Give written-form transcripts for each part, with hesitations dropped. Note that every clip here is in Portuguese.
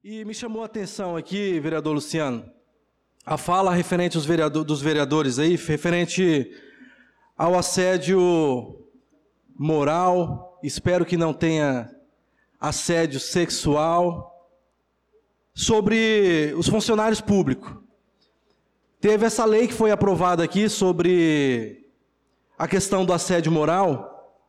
E me chamou a atenção aqui, vereador Luciano, a fala referente dos vereadores aí, referente ao assédio moral, espero que não tenha assédio sexual, sobre os funcionários públicos. Teve essa lei que foi aprovada aqui sobre a questão do assédio moral,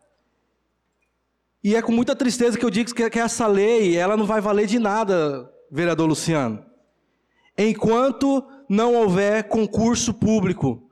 e é com muita tristeza que eu digo que essa lei, ela não vai valer de nada, vereador Luciano, enquanto não houver concurso público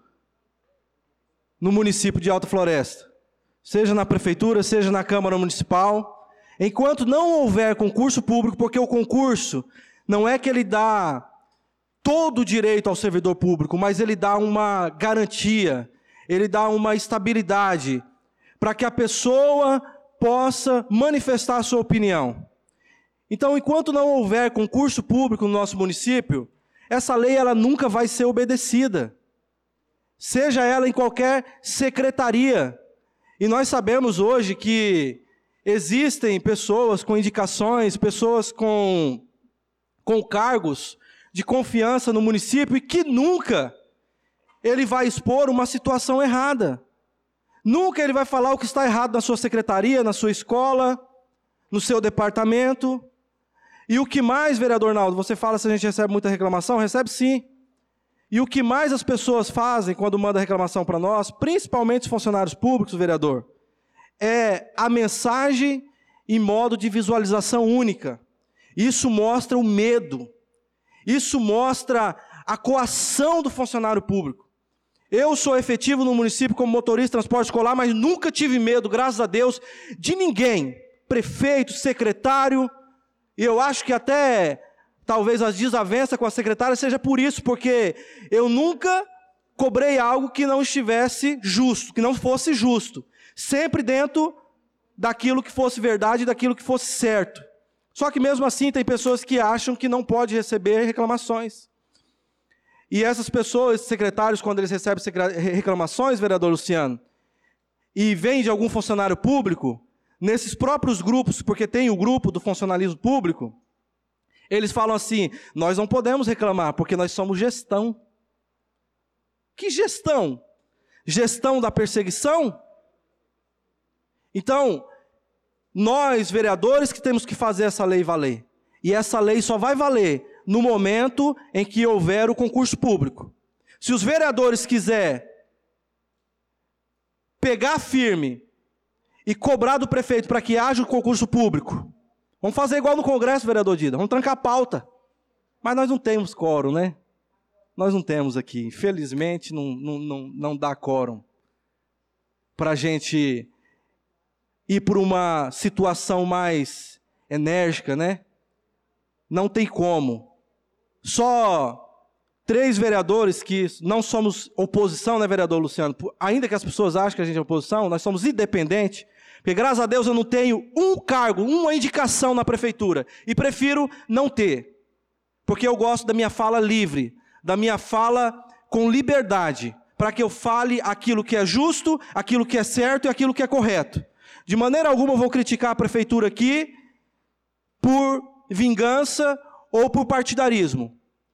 no município de Alta Floresta, seja na prefeitura, seja na Câmara Municipal, enquanto não houver concurso público, porque o concurso não é que ele dá todo o direito ao servidor público, mas ele dá uma garantia, ele dá uma estabilidade para que a pessoa possa manifestar a sua opinião. Então, enquanto não houver concurso público no nosso município, essa lei ela nunca vai ser obedecida, seja ela em qualquer secretaria. E nós sabemos hoje que existem pessoas com indicações, pessoas com cargos de confiança no município e que nunca ele vai expor uma situação errada. Nunca ele vai falar o que está errado na sua secretaria, na sua escola, no seu departamento. E o que mais, vereador Naldo, você fala se a gente recebe muita reclamação? Recebe sim. E o que mais as pessoas fazem quando mandam reclamação para nós, principalmente os funcionários públicos, vereador, é a mensagem em modo de visualização única. Isso mostra o medo. Isso mostra a coação do funcionário público. Eu sou efetivo no município como motorista de transporte escolar, mas nunca tive medo, graças a Deus, de ninguém. Prefeito, secretário, e eu acho que até talvez as desavenças com a secretária seja por isso, porque eu nunca cobrei algo que não estivesse justo, que não fosse justo. Sempre dentro daquilo que fosse verdade, daquilo que fosse certo. Só que mesmo assim tem pessoas que acham que não pode receber reclamações. E essas pessoas, secretários, quando eles recebem reclamações, vereador Luciano, e vem de algum funcionário público, nesses próprios grupos, porque tem o grupo do funcionalismo público, eles falam assim, nós não podemos reclamar, porque nós somos gestão. Que gestão? Gestão da perseguição? Então, nós, vereadores, que temos que fazer essa lei valer. E essa lei só vai valer no momento em que houver o concurso público. Se os vereadores quiserem pegar firme e cobrar do prefeito para que haja o concurso público, vamos fazer igual no Congresso, vereador Dida, vamos trancar a pauta. Mas nós não temos quórum, né? Nós não temos aqui. Infelizmente, não dá quórum para a gente ir por uma situação mais enérgica, né? Não tem como. Só 3 vereadores que não somos oposição, né, vereador Luciano? Ainda que as pessoas achem que a gente é oposição, nós somos independentes. Porque, graças a Deus, eu não tenho um cargo, uma indicação na prefeitura. E prefiro não ter. Porque eu gosto da minha fala livre, da minha fala com liberdade, para que eu fale aquilo que é justo, aquilo que é certo e aquilo que é correto. De maneira alguma eu vou criticar a prefeitura aqui por vingança ou por partidarismo.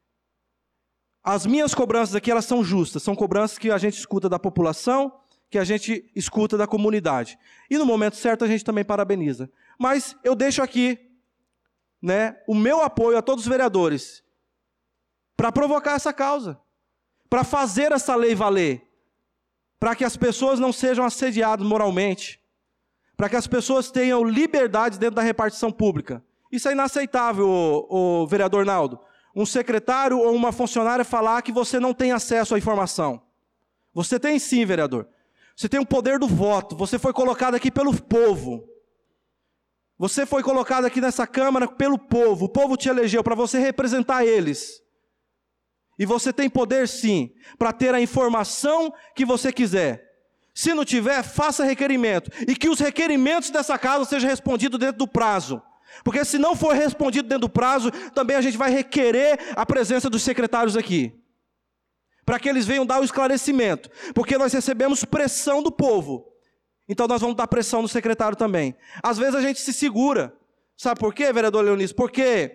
As minhas cobranças aqui, elas são justas, são cobranças que a gente escuta da população, que a gente escuta da comunidade. E no momento certo a gente também parabeniza. Mas eu deixo aqui, né, o meu apoio a todos os vereadores para provocar essa causa, para fazer essa lei valer, para que as pessoas não sejam assediadas moralmente, para que as pessoas tenham liberdade dentro da repartição pública. Isso é inaceitável, o vereador Naldo. Um secretário ou uma funcionária falar que você não tem acesso à informação. Você tem sim, vereador. Você tem o poder do voto. Você foi colocado aqui pelo povo. Você foi colocado aqui nessa Câmara pelo povo. O povo te elegeu para você representar eles. E você tem poder sim, para ter a informação que você quiser. Se não tiver, faça requerimento. E que os requerimentos dessa casa sejam respondidos dentro do prazo. Porque se não for respondido dentro do prazo, também a gente vai requerer a presença dos secretários aqui. Para que eles venham dar o esclarecimento. Porque nós recebemos pressão do povo. Então nós vamos dar pressão no secretário também. Às vezes a gente se segura. Sabe por quê, vereador Leonísio? Porque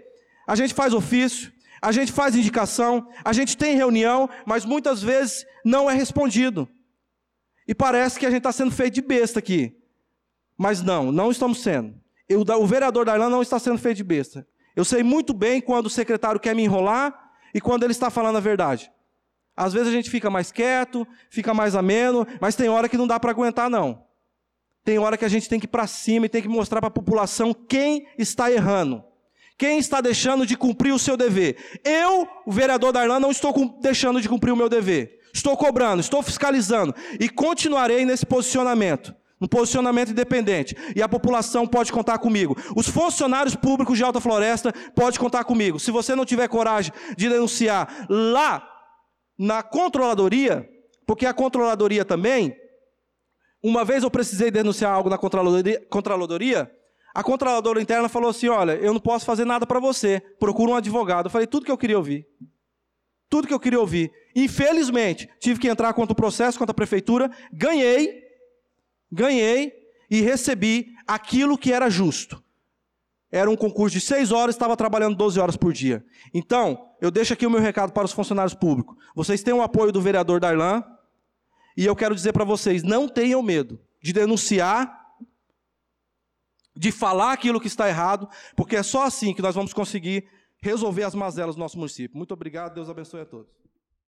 a gente faz ofício, a gente faz indicação, a gente tem reunião, mas muitas vezes não é respondido. E parece que a gente está sendo feito de besta aqui. Mas não estamos sendo. O vereador Darlan não está sendo feito de besta. Eu sei muito bem quando o secretário quer me enrolar e quando ele está falando a verdade. Às vezes a gente fica mais quieto, fica mais ameno, mas tem hora que não dá para aguentar, não. Tem hora que a gente tem que ir para cima e tem que mostrar para a população quem está errando. Quem está deixando de cumprir o seu dever. Eu, o vereador Darlan, não estou deixando de cumprir o meu dever. Estou cobrando, estou fiscalizando e continuarei nesse posicionamento. Um posicionamento independente. E a população pode contar comigo. Os funcionários públicos de Alta Floresta podem contar comigo. Se você não tiver coragem de denunciar lá na controladoria, porque a controladoria também, uma vez eu precisei denunciar algo na controladoria, a controladora interna falou assim, olha, eu não posso fazer nada para você, procura um advogado. Eu falei, tudo que eu queria ouvir. Tudo que eu queria ouvir. Infelizmente, tive que entrar contra o processo, contra a prefeitura, ganhei e recebi aquilo que era justo. Era um concurso de 6 horas, estava trabalhando 12 horas por dia. Então, eu deixo aqui o meu recado para os funcionários públicos. Vocês têm o apoio do vereador Darlan, e eu quero dizer para vocês, não tenham medo de denunciar, de falar aquilo que está errado, porque é só assim que nós vamos conseguir resolver as mazelas do nosso município. Muito obrigado, Deus abençoe a todos.